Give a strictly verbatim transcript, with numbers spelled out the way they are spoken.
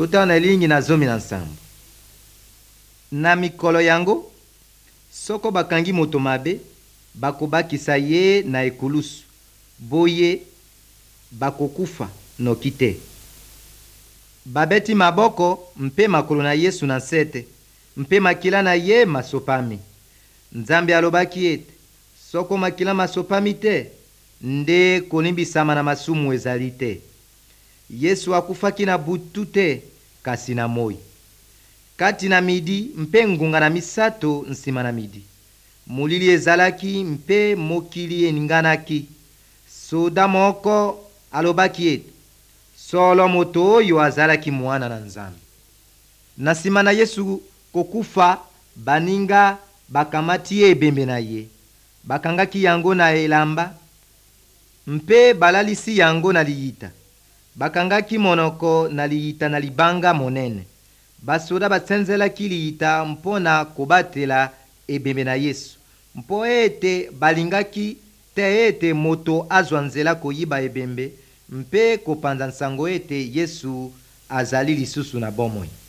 totala na elingi na zomi na nsambo. Na mikolo yango, soko bakangi moto mabe, bakobakisa ye na ekulusu, boye bakokufa noki te. Babeti maboko mpe makolo na Yesu na nsete, mpe makila na ye masopami. Nzambe alobaki ete soko makila masopami te, nde kolimbisama na masumu ezali te. Yesu akufaki na butu te, kasi na moi. Kati na midi mpe ngunga na misato nsima na midi, molili ezalaki mpe mokili eninganaki. Soda moko alobaki ete solo moto oyo azalaki mwana na Nzambe. Na nsima na Yesu kokufa, baninga bakamati ye ebembe na ye, bakangaki yango na elamba mpe balalisi yango na liyita. Bakangaki monoko na liyita na libanga monene. Basoda batsenzelaki liyita mpona kobatela ebembe na Yesu, mpo ete balingaki te ete moto azwa nzela koyiba ebembe mpe kopanza nsango ete Yesu azali lisusu na bomoi.